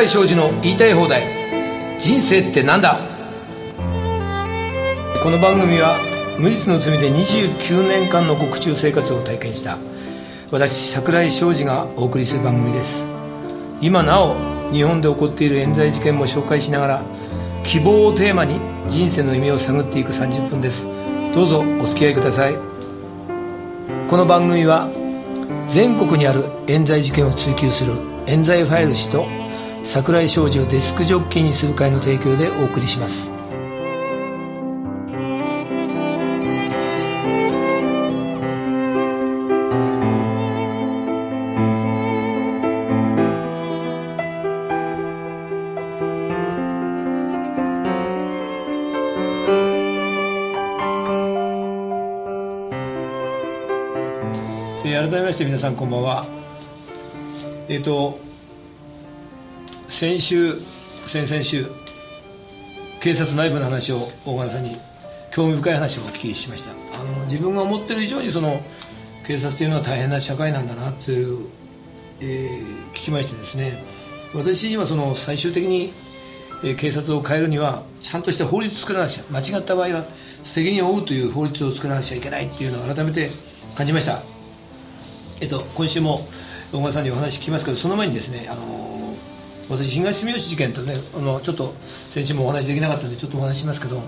井昌司の言いたい放題。人生ってなんだ。この番組は無実の罪で29年間の獄中生活を体験した私櫻井昌司がお送りする番組です。今なお日本で起こっている冤罪事件も紹介しながら、希望をテーマに人生の意味を探っていく30分です。どうぞお付き合いください。この番組は全国にある冤罪事件を追及する冤罪ファイル誌と櫻井昌司をデスクジョッキーにする会の提供でお送りします。改めまして皆さんこんばんは。先週先々週警察内部の話を大金さんに興味深い話をお聞きしました。自分が思ってる以上にその警察というのは大変な社会なんだなという、聞きましてですね、私にはその最終的に、警察を変えるにはちゃんとした法律を作らなくちゃ、間違った場合は責任を負うという法律を作らなくちゃいけないっていうのを改めて感じました。今週も大金さんにお話聞きますけど、その前にですね、私東住吉事件とね、ちょっと先週もお話できなかったのでちょっとお話しますけど、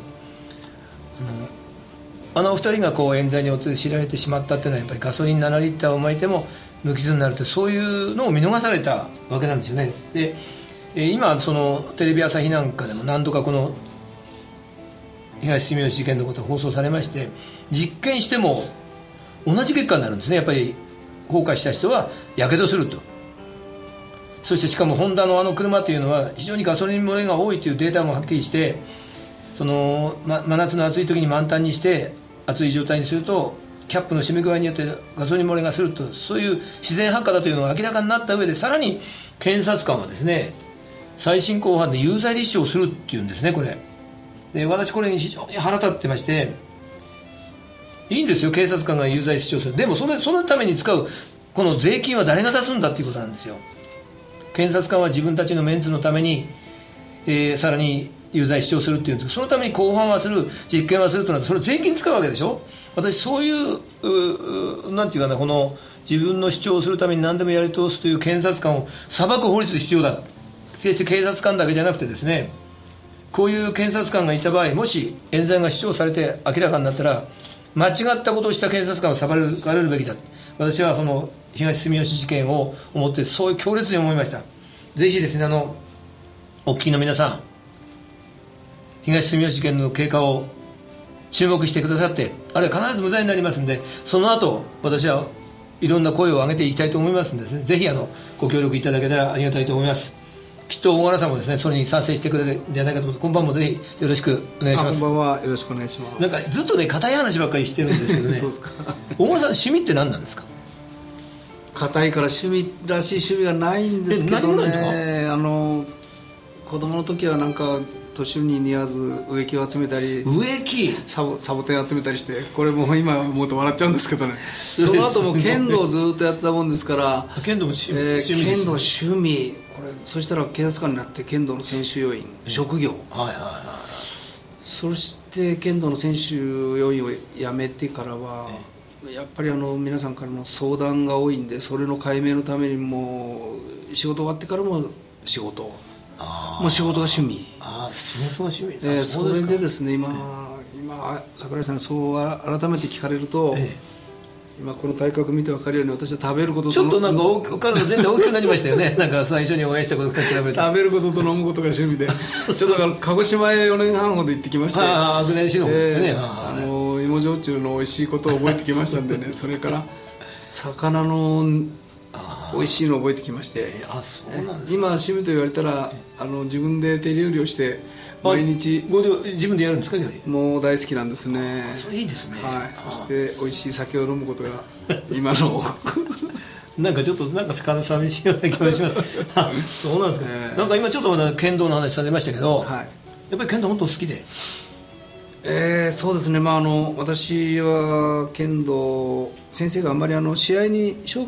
お二人がこう冤罪に陥られてしまったっていうのは、やっぱりガソリン7リッターを撒いても無傷になるって、そういうのを見逃されたわけなんですよね。で、今そのテレビ朝日なんかでも何度かこの東住吉事件のことが放送されまして、実験しても同じ結果になるんですね。やっぱり放火した人はやけどすると。そしてしかもホンダの車というのは非常にガソリン漏れが多いというデータもはっきりして、その、真夏の暑い時に満タンにして暑い状態にするとキャップの締め具合によってガソリン漏れがすると、そういう自然発火だというのが明らかになった上で、さらに検察官はですね、再審公判で有罪立証するっていうんですね。これで、私これに非常に腹立ってまして、いいんですよ、警察官が有罪主張する。でもそのために使うこの税金は誰が出すんだっていうことなんですよ。検察官は自分たちのメンツのために、さらに有罪主張するっていうんですけど、そのために公判はする、実験はするとなると、それ税金使うわけでしょ。私そういうなんていうかな、この自分の主張をするために何でもやり通すという検察官を裁く法律必要だ。決して警察官だけじゃなくてですね、こういう検察官がいた場合、もし冤罪が主張されて明らかになったら、間違ったことをした検察官は裁かれるべきだ。私はその東住吉事件を思ってそういう強烈に思いました。ぜひですね、お聞きの皆さん、東住吉事件の経過を注目してくださって、あれは必ず無罪になりますので、その後私はいろんな声を上げていきたいと思いますのでですね、ぜひご協力いただけたらありがたいと思います。きっと大金さんもですね、それに賛成してくれるんじゃないかと思って、今晩もぜひよろしくお願いします。 こんばんは、よろしくお願いします。 なんかずっとね、硬い話ばっかりしてるんですけどねそうですか。 大金さん、趣味って何なんですか。 硬いから趣味らしい趣味がないんですけどね。 何もないんですか。 子供の時はなんか年に似合わず植木を集めたり、 植木サボテン集めたりして、これもう今思うと笑っちゃうんですけどね。その後も剣道をずっとやってたもんですから、 剣道も趣味ですね。 剣道趣味、これそしたら警察官になって剣道の選手要員、職業、 はいはいはい。 そして剣道の選手要員を辞めてからは、やっぱり皆さんからの相談が多いんで、それの解明のためにも仕事終わってからも仕事、もう仕事が趣味。 仕事が趣味。 それでですね、今櫻井さんにそう改めて聞かれると、今この体格見て分かるように、私は食べることとちょっとなんか体全然大きくなりましたよねなんか最初にお会いしたことから比べて食べることと飲むことが趣味でちょっと鹿児島へ4年半ほど行ってきまして、 阿久根市の方ですね。 芋焼酎の美味しいことを覚えてきましたんでねそれから魚の美味しいのを覚えてきまして、 そうなんですか。 今趣味と言われたら自分で手料理をして毎日自分でやるんですか。料理もう大好きなんですね。 それいいですね。 はい。そして美味しい酒を飲むことが今のなんかちょっとなんか寂しいような気がしますそうなんですか。なんか今ちょっとまだ剣道の話されましたけど、やっぱり剣道本当好きで。 そうですね、私は剣道先生があんまり試合に勝負に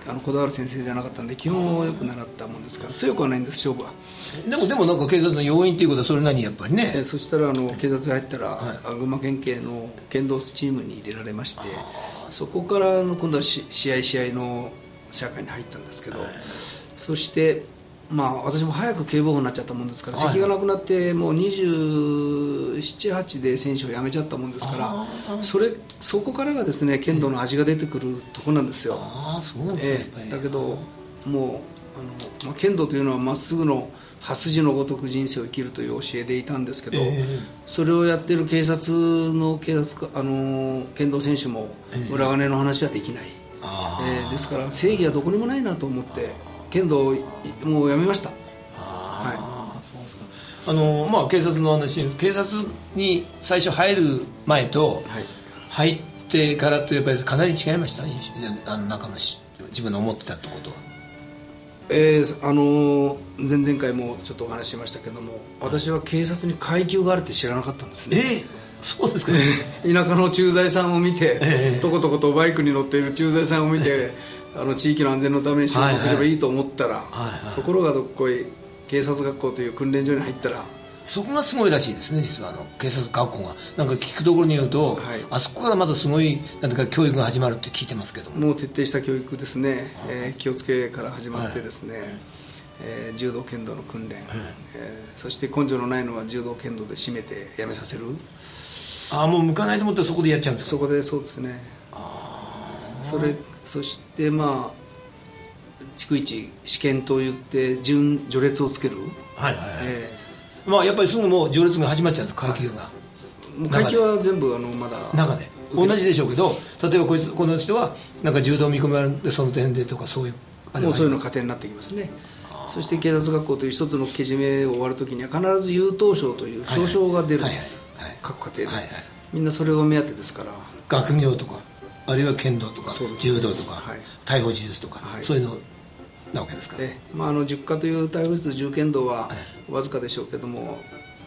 こだわる先生じゃなかったんで基本をよく習ったもんですから強くはないんです、勝負は。 でもなんか警察の要員っていうことはそれなりにやっぱりね、 そしたら警察が入ったら、群馬県警の剣道チームに入れられまして、そこから今度は試合の社会に入ったんですけど、そして私も早く警部補になっちゃったもんですから、席がなくなってもう27、8で選手を辞めちゃったもんですから、そこからがですね剣道の味が出てくるところなんですよ。 そうですか。 だけどもう剣道というのはまっすぐの刃筋のごとく人生を生きるという教えでいたんですけど、それをやっている剣道選手も裏金の話はできない、ですから正義はどこにもないなと思って剣道をもうやめました。 そうですか。警察の話、警察に最初入る前と、入ってからとやっぱりかなり違いました、中の自分の思ってたってことは。 前々回もちょっとお話ししましたけども、私は警察に階級があるって知らなかったんですね。 そうですか。 田舎の駐在さんを見て、とことことバイクに乗っている駐在さんを見て、地域の安全のために仕事すればいいと思ったら、ところがどっこい警察学校という訓練所に入ったら、 そこがすごいらしいですね、実は警察学校が。なんか聞くところによると、あそこからまたすごいなんていうか教育が始まるって聞いてますけどもう徹底した教育ですね、気をつけから始まってですね、柔道剣道の訓練、そして根性のないのは柔道剣道で締めてやめさせる。 もう向かないと思ってそこでやっちゃうんですか。 そこで、そうですね。そして逐一試験といって序列をつける。やっぱりすぐもう序列が始まっちゃうんです、階級が。 階級は全部まだ中で同じでしょうけど、例えばこの人はなんか柔道見込みあるんでその点でとか、そういうもうそういうの過程になってきますね。そして警察学校という一つのけじめを終わるときには必ず優等賞という賞章が出るんです、各家庭で、みんなそれを目当てですから。 学業とかあるいは剣道とか柔道とか逮捕技術とか、そういうのなわけですか。 塾科という逮捕術銃剣道はわずかでしょうけども、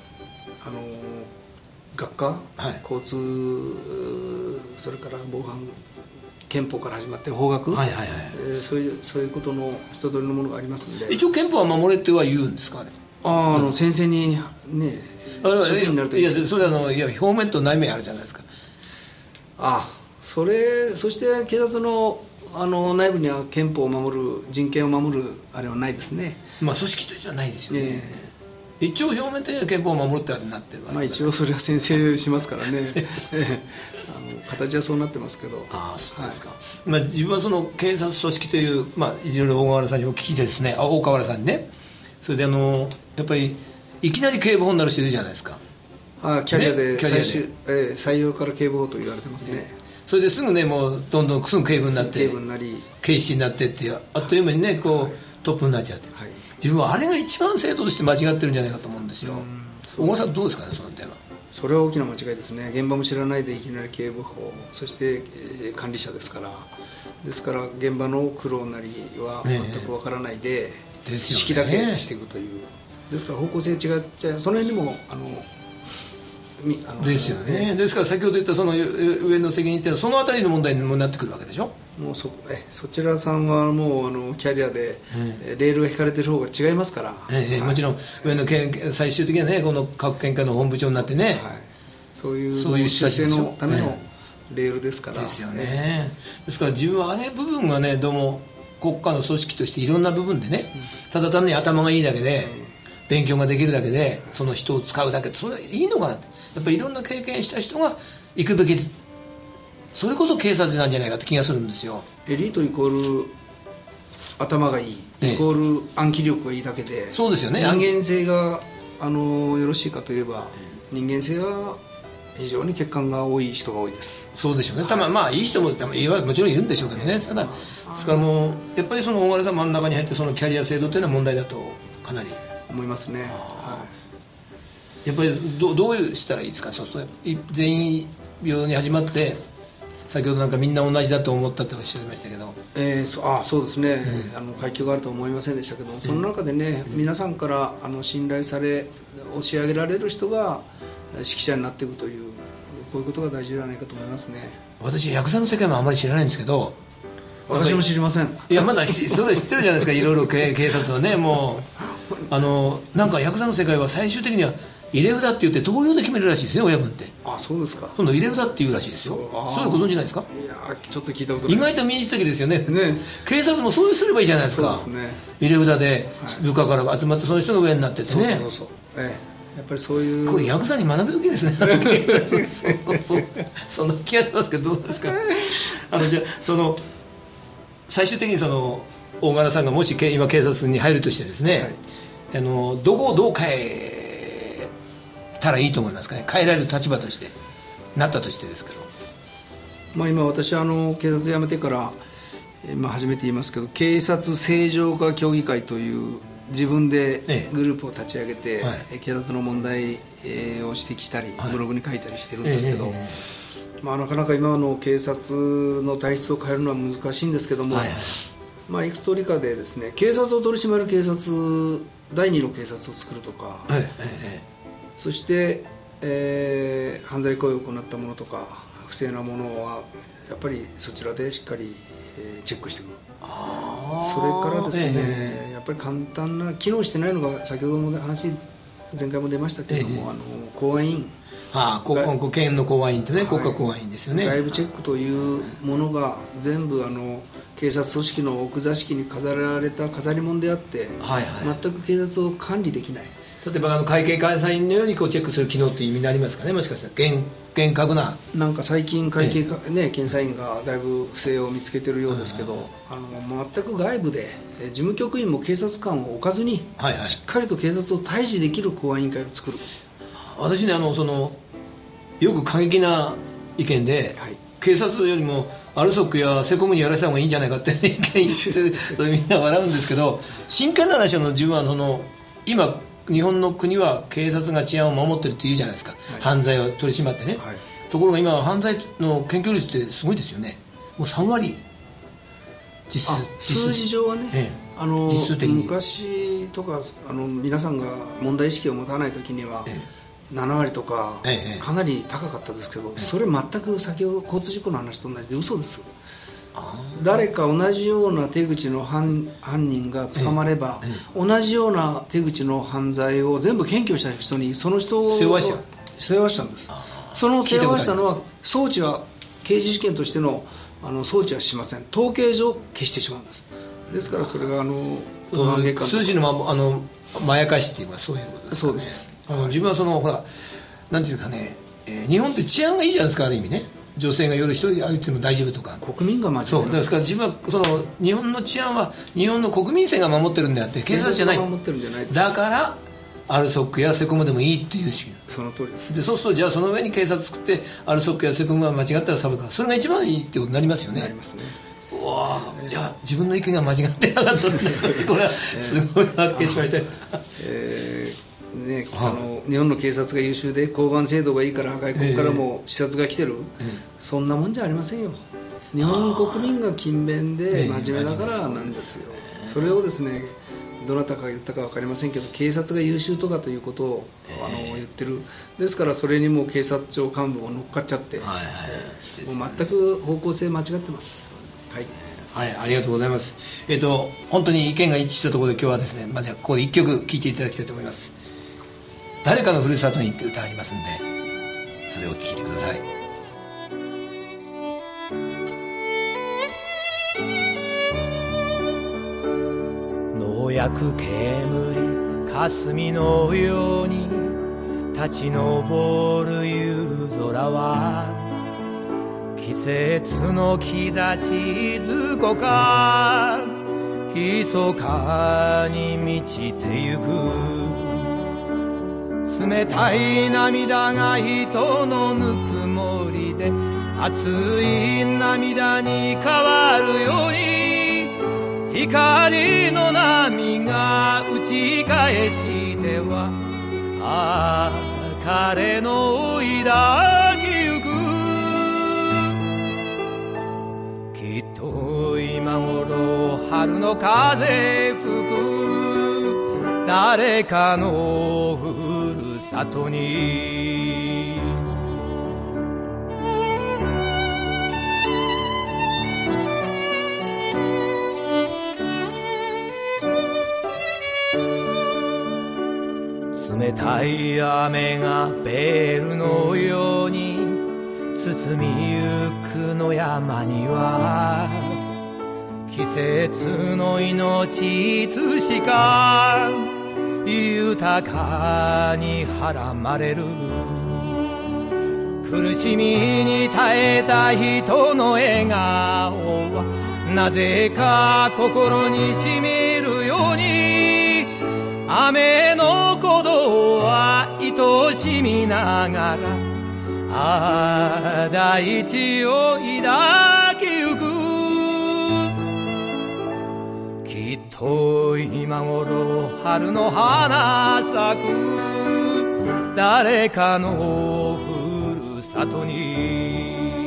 学科、交通、それから防犯、憲法から始まって法学、そういうことの一通りのものがありますので。 一応憲法は守れっては言うんですかね。 先生にね、 いやそれ表面と内面あるじゃないですか。 そして警察の内部には憲法を守る、人権を守るあれはないですね。 組織としてはないですよね。一応表面的には憲法を守るってなってるわけ一応それは先生しますからね形はそうなってますけど。 そうですか。自分はその警察組織という、いろいろ大河原さんにお聞きでですね、大河原さんにね、それでやっぱりいきなり警部補になる人いるじゃないですか。 キャリアで採用から警部補と言われてますね。 それですぐね、もうどんどんすぐ警部になって警視になってってあっという間にねトップになっちゃって、自分はあれが一番制度として間違ってるんじゃないかと思うんですよ。大川さんどうですかね、その点は。 それは大きな間違いですね。現場も知らないでいきなり警部補、そして管理者ですから、現場の苦労なりは全くわからないで、指揮だけしていくという。ですから方向性違っちゃう。その辺にもですよね。ですから先ほど言ったその上の責任っていうのはそのあたりの問題にもなってくるわけでしょ。 もうそちらさんはもうキャリアでレールが引かれてる方が違いますから、 もちろん上の最終的にはね、この各県下の本部長になってね、 そういう出世のためのレールですから。 ですよね。ですから自分はあれ部分がね、どうも国家の組織としていろんな部分でね、ただ単に頭がいいだけで、勉強ができるだけでその人を使うだけって、それいいのかなって。やっぱりいろんな経験した人が行くべき、それこそ警察なんじゃないかって気がするんですよ。 エリートイコール頭がいい、イコール暗記力がいいだけで、 そうですよね。 人間性がよろしいかといえば、人間性は非常に欠陥が多い人が多いです。 そうでしょうね。いい人ももちろんいるんでしょうけどね。ただですからもうやっぱりその大柄さん真ん中に入ってそのキャリア制度というのは問題だとかなり思いますね。 やっぱりどうしたらいいですか。そうすると全員平等に始まって、先ほどなんかみんな同じだと思ったっておっしゃいましたけど、 そうですね、階級があるとは思いませんでしたけど、その中でね、皆さんから信頼され教え上げられる人が指揮者になっていくという、こういうことが大事ではないかと思いますね。 私ヤクザの世界もあまり知らないんですけど、 私も知りません。 いやまだそれ知ってるじゃないですか、いろいろ警察はね。もうなんかヤクザの世界は最終的には入れ札って言って投票で決めるらしいですね、親分って。 あ、そうですか。 今度入れ札って言うらしいですよ。そういうのご存知ないですか？ いやちょっと聞いたことない。 意外と民主的ですよね。 ね、 警察もそうすればいいじゃないですか。 そうですね。 入れ札で部下から集まってその人が上になっててね。 そう、やっぱりそういうこれヤクザに学ぶべきですね。そんな気がしますけど、どうですか？じゃあ最終的に大柄さんがもし今警察に入るとしてですね、はい、どこをどう変えたらいいと思いますかね。変えられる立場としてなったとしてですけど、 今私は警察辞めてから、初めて言いますけど、警察正常化協議会という自分でグループを立ち上げて、警察の問題を指摘したり、ブログに書いたりしてるんですけど、なかなか今の警察の体質を変えるのは難しいんですけども、いくつ通りかでですね、警察を取り締まる警察、第二の警察を作るとか、そして、犯罪行為を行ったものとか不正なものはやっぱりそちらでしっかり、チェックしていく。それからですね、やっぱり簡単な機能してないのが、先ほども前回も出ましたけれども、公安委員、 国権の公安委員ってね、国家公安委員ですよね。 外部チェックというものが全部警察組織の奥座敷に飾られた飾り物であって、全く警察を管理できない。 例えば会計監査院のようにチェックする機能という意味になりますかね。もしかしたら厳格な、 なんか最近会計、検査院がだいぶ不正を見つけてるようですけど、全く外部で事務局員も警察官を置かずに、しっかりと警察を対峙できる公安委員会を作る。 私ね、よく過激な意見で、警察よりもアルソックやセコムにやらせた方がいいんじゃないかって意見言ってみんな笑うんですけど、真剣な話は自分は今日本の国は警察が治安を守ってるって言うじゃないですか、犯罪を取り締まってね、ところが今犯罪の検挙率ってすごいですよね。もう3割実数。 数字上はね、 実数的に昔とか皆さんが問題意識を持たない時には、7割とかかなり高かったですけど、それ全く先ほど交通事故の話と同じで嘘です。誰か同じような手口の犯人が捕まれば、同じような手口の犯罪を全部検挙した人にその人を背負わしたんです。その背負わしたのは送致は刑事事件としての送致はしません。統計上消してしまうんです。ですからそれが数字のまやかしっていうかそういうことですかね。 そうです。 自分はほらなんていうかね、日本って治安がいいじゃないですか、ある意味ね。女性が夜一人で歩いても大丈夫とか、 国民が間違いない。 そうですから自分は日本の治安は日本の国民性が守ってるんであって警察じゃない。 守ってるんじゃないです。 だからアルソックやセコムでもいいっていうし、 その通りです。 でそうするとじゃあその上に警察作ってアルソックやセコムが間違ったら裁くから、それが一番いいってことになりますよね。 なりますね。 うわいや自分の意見が間違ってなかったんでこれはすごい発見しました。 日本の警察が優秀で交番制度がいいから外国からも視察が来てる、そんなもんじゃありませんよ。日本国民が勤勉で真面目だからなんですよ。それをですね、どなたかが言ったか分かりませんけど、警察が優秀とかということを言ってる。ですからそれにも警察庁幹部も乗っかっちゃって、もう全く方向性間違ってます。 ありがとうございます。本当に意見が一致したところで今日はですね、じゃあここで1曲聴いていただきたいと思います。誰かのふるさとにって歌ありますんで、それを聴いてください。 農薬煙霞のように立ち上る夕空は、季節の兆しずこか密かに満ちてゆく。冷たい涙が人のぬくもりで熱い涙に変わるように、光の波が打ち返しては彼の抱きゆく。きっと今頃春の風吹く誰かのふるさとに。 赤い雨がベールのように包みゆくの山には季節の命いつしか豊かにはらまれる。苦しみに耐えた人の笑顔はなぜか心にしみるように、雨の鼓動は愛しみながら大地を抱きゆく。きっと今頃春の花咲く誰かのふるさとに。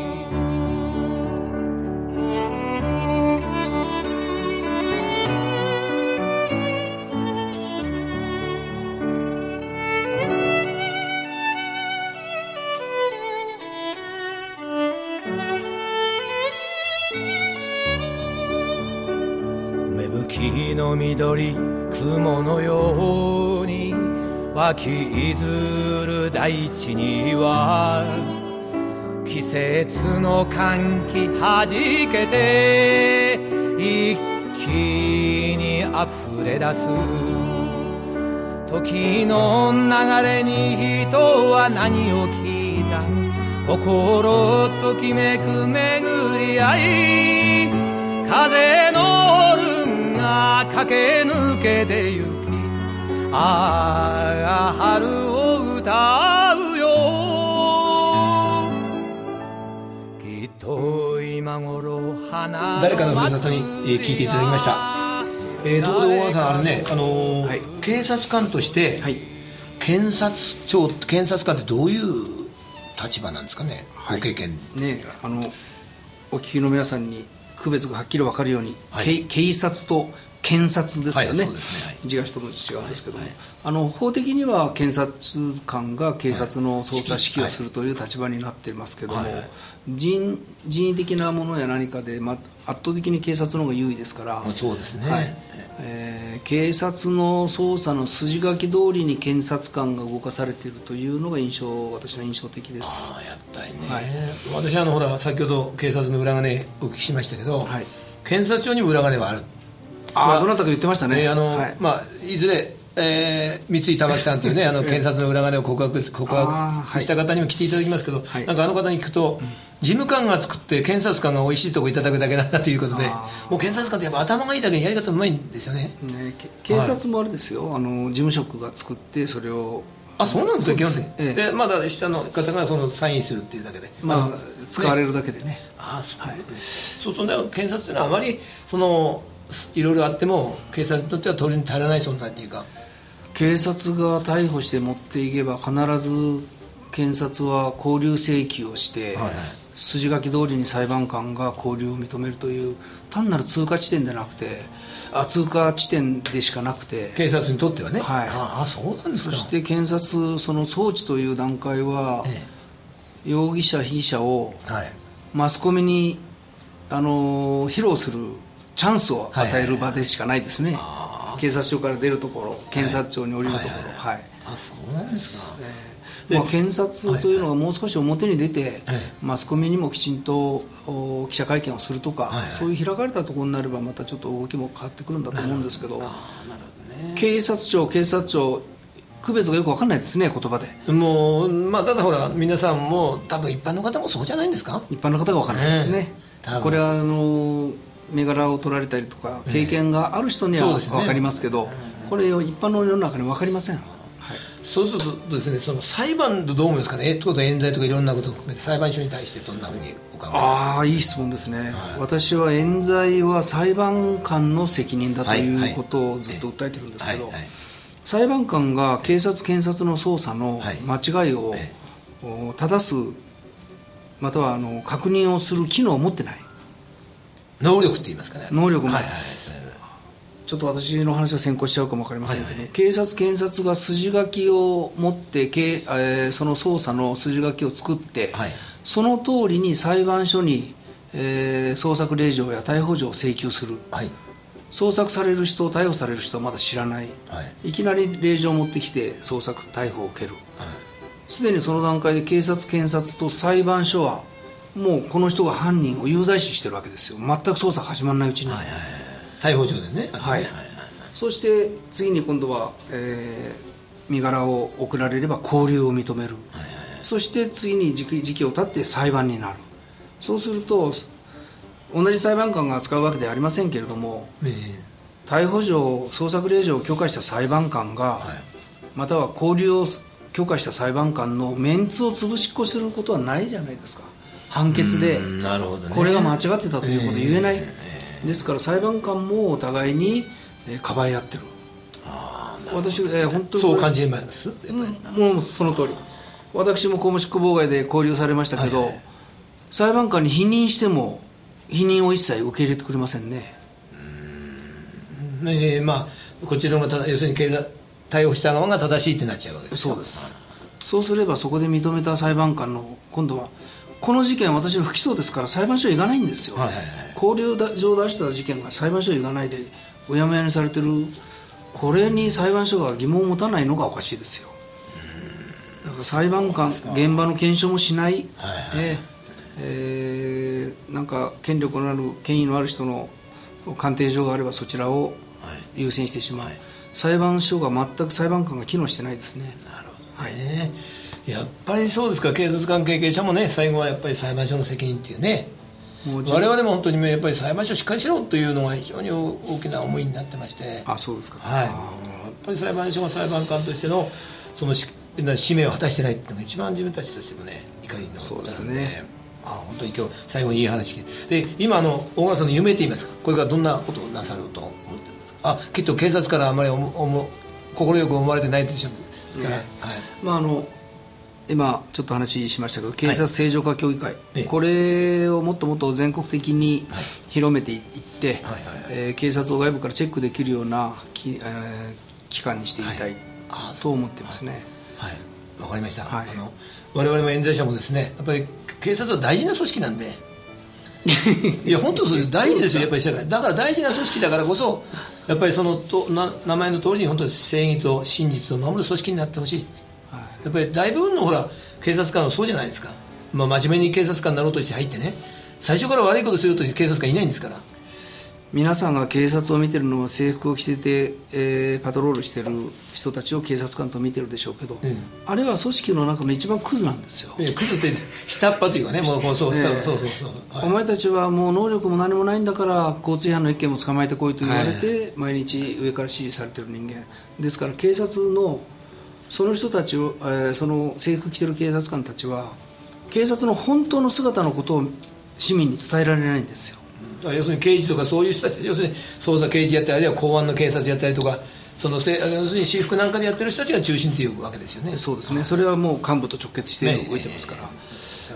芽吹きの緑雲のように湧き出る大地には季節の歓喜はじけて一気に溢れ出す。時の流れに人は何を刻む。心ときめく巡り合い、風のルンが駆け抜けてゆき、ああ春を歌うよ。きっと今頃花誰かのふるさとに聞いていただきました。ところで大川さん、あれね、はい、警察官として、はい、検察官ってどういう立場なんですかね、はい、ご経験ね。お聞きの皆さんに区別がはっきり分かるように、はい、警察と検察ですよね、はい、字が一文字違うんですけども、はい、法的には検察官が警察の捜査指揮をするという立場になっていますけども、はいはい、人為的なものや何かで、圧倒的に警察の方が優位ですから、 そうですね、 はい、警察の捜査の筋書き通りに検察官が動かされているというのが私の印象的です。 やっぱりね、はい、私ほら先ほど警察の裏金お聞きしましたけど、はい、検察庁にも裏金はある。 どなたか言ってましたね。 いずれ、三井玉木さんというね、検察の裏金を告白した方にも来ていただきますけど、はい、なんか方に聞くと、事務官が作って検察官が美味しいとこいただくだけなんだということで、もう検察官ってやっぱ頭がいいだけにやり方うまいんですよね。 警察もあれですよ、事務職が作ってそれを。 そうなんですか、基本的に。で、まだ下の方がそのサインするっていうだけで。 使われるだけでね。 そうすると、検察というのはあまり、いろいろあっても警察にとっては取りに足らない存在というか、 警察が逮捕して持っていけば必ず検察は勾留請求をして、はいはい、筋書き通りに裁判官が勾留を認めるという単なる通過地点でなくて、通過地点でしかなくて、 警察にとってはね、 はい、 そうなんですか。 そして検察その送致という段階は、容疑者被疑者をマスコミに披露するチャンスを与える場でしかないですね、警察署から出るところ、検察庁に降りるところ、 そうなんですか。 検察というのがもう少し表に出て、マスコミにもきちんと記者会見をするとか、そういう開かれたところになればまたちょっと動きも変わってくるんだと思うんですけど、警察庁、警察庁区別がよく分かんないですね、言葉で。 もう、ただほら皆さんも多分一般の方もそうじゃないんですか。 一般の方が分かんないですね、これは銘柄を取られたりとか経験がある人には分かりますけど、これ一般の世の中に分かりません。 そうするとですね、その裁判とどう思いますかね。冤罪とかいろんなことを含めて裁判所に対してどんなふうにお考え。 いい質問ですね、私は冤罪は裁判官の責任だということをずっと訴えてるんですけど、裁判官が警察検察の捜査の間違いを正すまたは確認をする機能を持ってない。 能力って言いますかね。 能力も、ちょっと私の話は先行しちゃうかも分かりませんけど、警察検察が筋書きを持ってその捜査の筋書きを作って、その通りに裁判所に、捜索令状や逮捕状を請求する、 捜索される人、逮捕される人はまだ知らない、いきなり令状を持ってきて捜索逮捕を受ける、すでにその段階で警察、検察と裁判所はもうこの人が犯人を有罪視してるわけですよ。全く捜査始まらないうちに、 逮捕状でね。 そして次に今度は、身柄を送られれば勾留を認める、そして次に時期を経って裁判になる。そうすると同じ裁判官が扱うわけではありませんけれども、逮捕状、捜索令状を許可した裁判官が、または勾留を許可した裁判官のメンツを潰しっこすることはないじゃないですか。判決でこれが間違ってたということ言えない、ですから裁判官もお互いにかばい合ってる。私、本当にそう感じます。 もうその通り。私も公務執行妨害で勾留されましたけど、裁判官に否認しても否認を一切受け入れてくれませんね。 まあこっちの方が要するに逮捕した側が正しいってなっちゃうわけです。 そうです、そうすればそこで認めた裁判官の今度はこの事件私の不起訴ですから裁判所へ行かないんですよ、勾留状を出した事件が裁判所へ行かないでうやむやにされてる。これに裁判所が疑問を持たないのがおかしいですよ。だから裁判官、現場の検証もしない、なんか権力のある、権威のある人の鑑定状があればそちらを優先してしまう、裁判所が全く裁判官が機能してないですね。 なるほどね、やっぱりそうですか。警察関係者もね、最後はやっぱり裁判所の責任っていうね、我々も本当にやっぱり裁判所しっかりしろというのが非常に大きな思いになってまして。 そうですか。 やっぱり裁判所が裁判官としてのその使命を果たしてないっていうのが一番自分たちとしてもね、怒りのことなので、本当に今日最後にいい話で、今大川さんの夢って言いますか、これからどんなことをなさると思ってますか。きっと警察からあまり快く思われてないでしょう。 今ちょっと話しましたけど、警察正常化協議会、これをもっともっと全国的に広めていって、警察を外部からチェックできるような機関にしていきたいと思ってますね。 わかりました。我々も冤罪者もですね、やっぱり警察は大事な組織なんでいや本当それ大事ですよ、やっぱり社会だから大事な組織だからこそ、やっぱりその名前の通りに本当に正義と真実を守る組織になってほしい。やっぱり大部分の警察官はそうじゃないですか。真面目に警察官になろうとして入ってね、最初から悪いことすると警察官いないんですから。 皆さんが警察を見てるのは制服を着てて、パトロールしてる人たちを警察官と見てるでしょうけど、あれは組織の中の一番クズなんですよ。 クズって下っ端というかね、もうそう、 お前たちはもう能力も何もないんだから交通違反の一件も捕まえてこいと言われて、毎日上から指示されてる人間ですから、警察のその人たちを、その制服着てる警察官たちは警察の本当の姿のことを市民に伝えられないんですよ。 要するに刑事とかそういう人たち、要するに捜査刑事やったり、あるいは公安の警察やったりとか、要するに私服なんかでやってる人たちが中心というわけですよね。 そうですね、それはもう幹部と直結して動いてますから、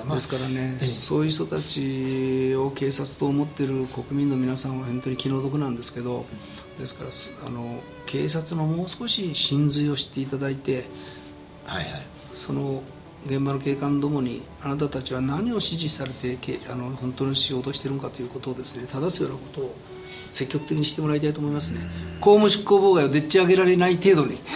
ですからね、そういう人たちを警察と思っている国民の皆さんは本当に気の毒なんですけど、ですから警察のもう少し真髄を知っていただいて、その現場の警官どもにあなたたちは何を指示されて本当に仕事をしているのかということをですね、正すようなことを積極的にしてもらいたいと思いますね。公務執行妨害をでっち上げられない程度に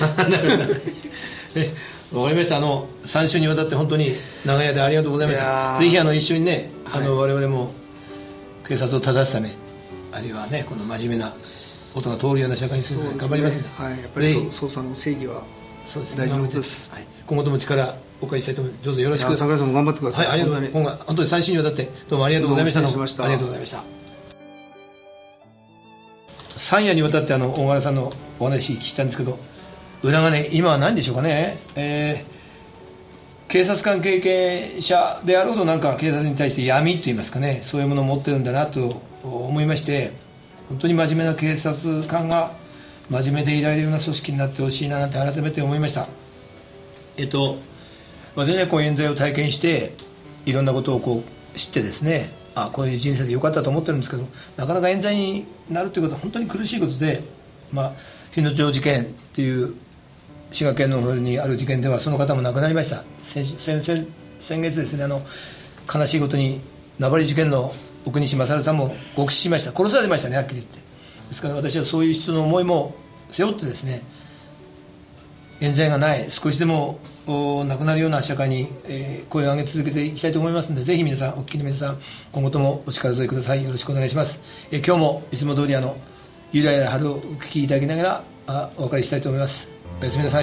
わかりました。3週にわたって本当に長い間ありがとうございました。ぜひ一緒にね、我々も警察を正すため、あるいはね、この真面目なことが通るような社会にするので頑張りますので、 やっぱり捜査の正義は大事なことです。 今後とも力お借りしたいと思います。どうぞよろしく。 桜井さんも頑張ってください。 ありがとうございます。本当に3週にわたってどうもありがとうございました。ありがとうございました。3夜にわたって大柄さんのお話聞いたんですけど、裏金、今は何でしょうかね。警察官経験者であるほどなんか警察に対して闇といいますかね、そういうものを持ってるんだなと思いまして、本当に真面目な警察官が真面目でいられるような組織になってほしいななんて改めて思いました。私は冤罪を体験していろんなことを知ってですね、こういう人生でよかったと思ってるんですけど、なかなか冤罪になるということは本当に苦しいことで、日野町事件っていう滋賀県の方にある事件ではその方も亡くなりました。先月ですね、悲しいことに名張事件の奥西勝さんも極死しました。殺されましたね、はっきり言って。 ですから私はそういう人の思いも背負ってですね、冤罪がない少しでもなくなるような社会に、声を上げ続けていきたいと思いますので、ぜひ皆さん、お聞きの皆さん、今後ともお力添えください。よろしくお願いします。今日もいつも通りゆらゆら春をお聞きいただきながらお別れしたいと思います。おやすみなさい。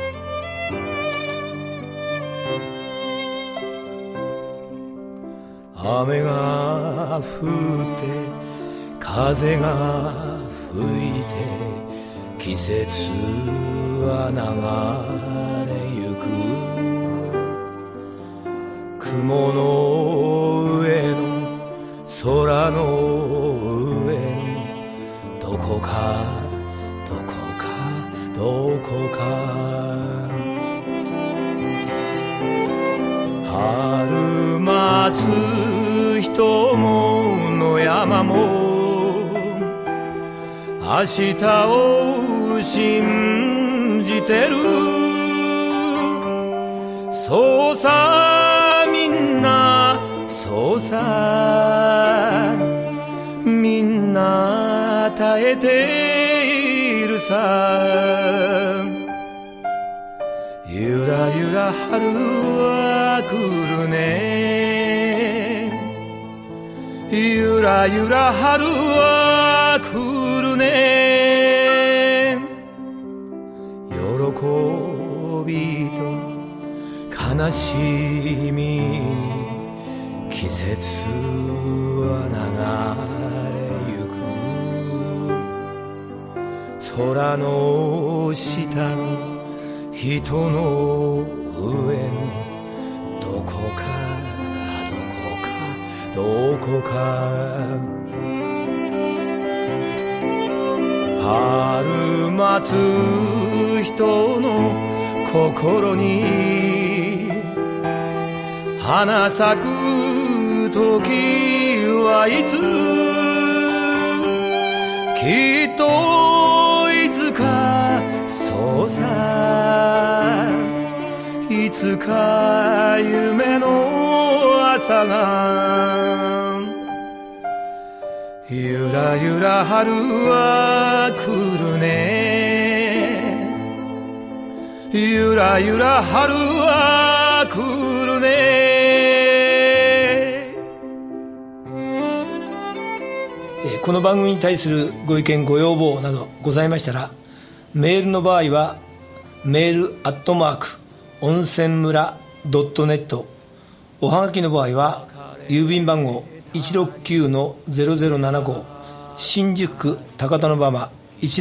雨が降って風が吹いて季節は流れゆく、雲の上の空の上のどこか春待つ人も野山も明日を信じてる。そうさみんな、そうさみんな耐えているさ。ゆらゆら春は来るね、ゆらゆら春は来るね。喜びと悲しみに季節は流れゆく。空の下の人の上のどこか春待つ人の心に花咲く時はいつ、きっといつかそうさ、いつか夢の朝が、ゆらゆら春は来るね、ゆらゆら春は来るね。 この番組に対するご意見ご要望などございましたら、メールの場合はメール@温泉村.net、 おはがきの場合は郵便番号 169-0075 新宿区高田馬場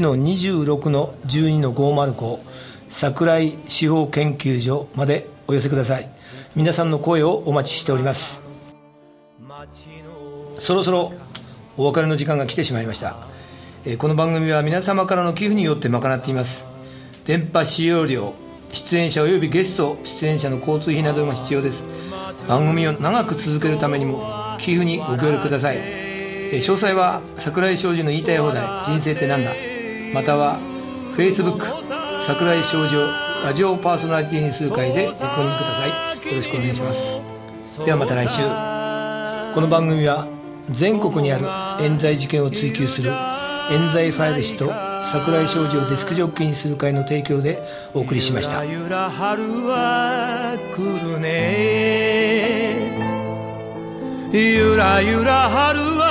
1-26-12-505 桜井司法研究所までお寄せください。皆さんの声をお待ちしております。そろそろお別れの時間が来てしまいました。この番組は皆様からの寄付によって賄っています。電波使用料、出演者およびゲスト出演者の交通費などが必要です。番組を長く続けるためにも寄付にご協力ください。詳細は桜井昌司の言いたい放題人生ってなんだ、または Facebook 桜井昌司をラジオパーソナリティにする会でご確認ください。よろしくお願いします。ではまた来週。この番組は全国にある冤罪事件を追及する冤罪ファイル誌と桜井昌司をデスクジョッキーにする会の提供でお送りしました。 ゆらゆら春は来るね、ゆらゆら春は